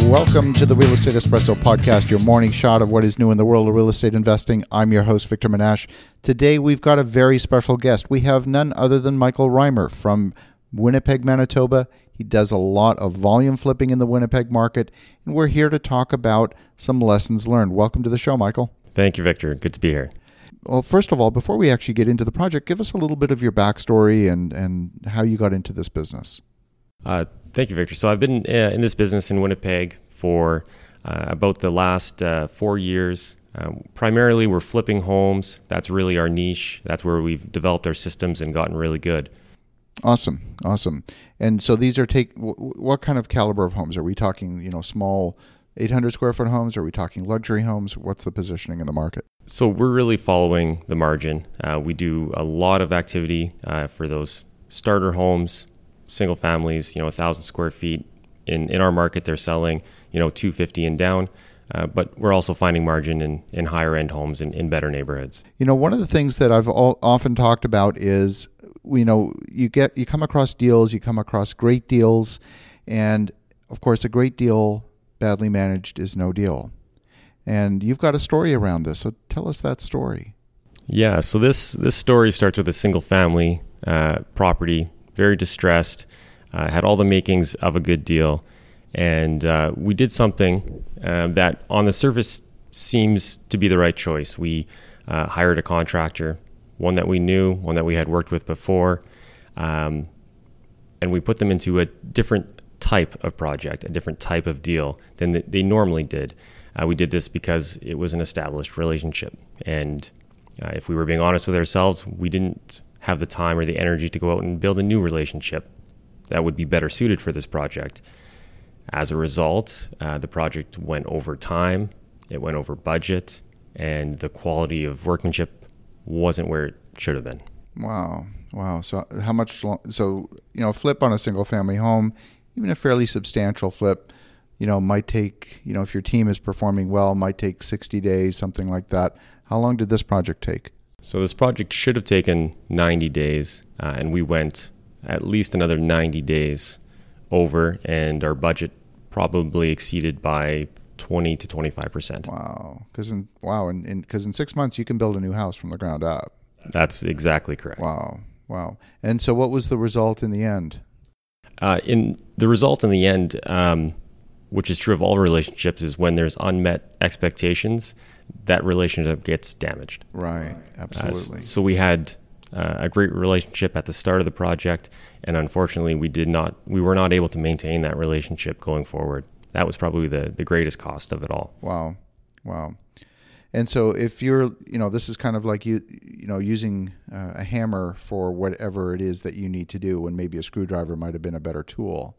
Welcome to the Real Estate Espresso Podcast, your morning shot of what is new in the world of real estate investing. I'm your host, Victor Menashe. Today, we've got a very special guest. We have none other than Michael Reimer from Winnipeg, Manitoba. He does a lot of volume flipping in the Winnipeg market, and we're here to talk about some lessons learned. Welcome to the show, Michael. Thank you, Victor. Good to be here. Well, first of all, before we actually get into the project, give us a little bit of your backstory and how you got into this business. Thank you, Victor. So I've been in this business in Winnipeg for about the last 4 years. Primarily, we're flipping homes. That's really our niche. That's where we've developed our systems and gotten really good. Awesome. And so these are what kind of caliber of homes? Are we talking, small 800 square foot homes? Are we talking luxury homes? What's the positioning in the market? So we're really following the margin. We do a lot of activity for those starter homes, single families, 1,000 square feet. In our market, they're selling, 250 and down. But we're also finding margin in higher end homes in better neighborhoods. One of the things that I've often talked about is, you come across deals, you come across great deals, and of course, a great deal badly managed is no deal. And you've got a story around this, so tell us that story. Yeah, so this story starts with a single family property, very distressed, had all the makings of a good deal. And we did something that on the surface seems to be the right choice. We hired a contractor, one that we knew, one that we had worked with before, and we put them into a different type of project, a different type of deal than they normally did. We did this because it was an established relationship. And if we were being honest with ourselves, we didn't have the time or the energy to go out and build a new relationship that would be better suited for this project. As a result, the project went over time, it went over budget, and the quality of workmanship wasn't where it should have been. Wow. So how much? A flip on a single family home, even a fairly substantial flip, might take, if your team is performing well, might take 60 days, something like that. How long did this project take? So this project should have taken 90 days, and we went at least another 90 days over, and our budget probably exceeded by 20 to 25%. Wow. Because in 6 months, you can build a new house from the ground up. That's exactly correct. Wow. And so what was the result in the end? The result in the end, which is true of all relationships, is when there's unmet expectations, that relationship gets damaged. Right. Absolutely. So we had a great relationship at the start of the project, and unfortunately we were not able to maintain that relationship going forward. That was probably the greatest cost of it all. Wow. And so if you're, this is kind of like using a hammer for whatever it is that you need to do, when maybe a screwdriver might have been a better tool.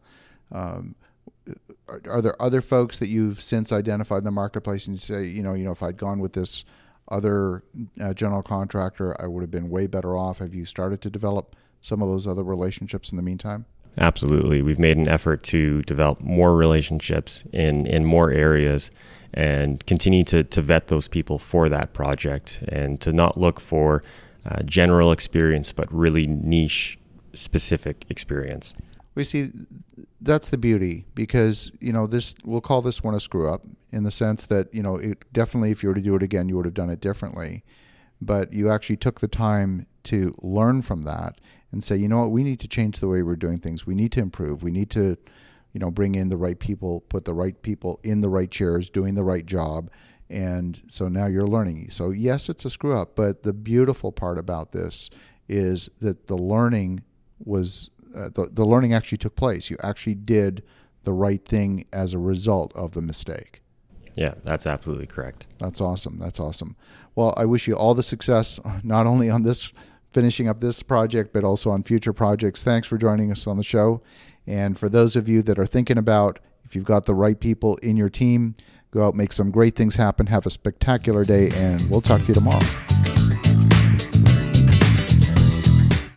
Are there other folks that you've since identified in the marketplace and say, if I'd gone with this other general contractor, I would have been way better off? Have you started to develop some of those other relationships in the meantime? Absolutely. We've made an effort to develop more relationships in more areas and continue to vet those people for that project, and to not look for general experience, but really niche specific experience. We see that's the beauty, because, we'll call this one a screw up, in the sense that, it definitely, if you were to do it again, you would have done it differently. But you actually took the time to learn from that and say, we need to change the way we're doing things. We need to improve. We need to, bring in the right people, put the right people in the right chairs, doing the right job. And so now you're learning. So yes, it's a screw up, but the beautiful part about this is that the learning was, the learning actually took place. You actually did the right thing as a result of the mistake. Yeah, that's absolutely correct. That's awesome. Well, I wish you all the success, not only on this, finishing up this project, but also on future projects. Thanks for joining us on the show. And for those of you that are thinking about, if you've got the right people in your team, go out, make some great things happen, have a spectacular day, and we'll talk to you tomorrow.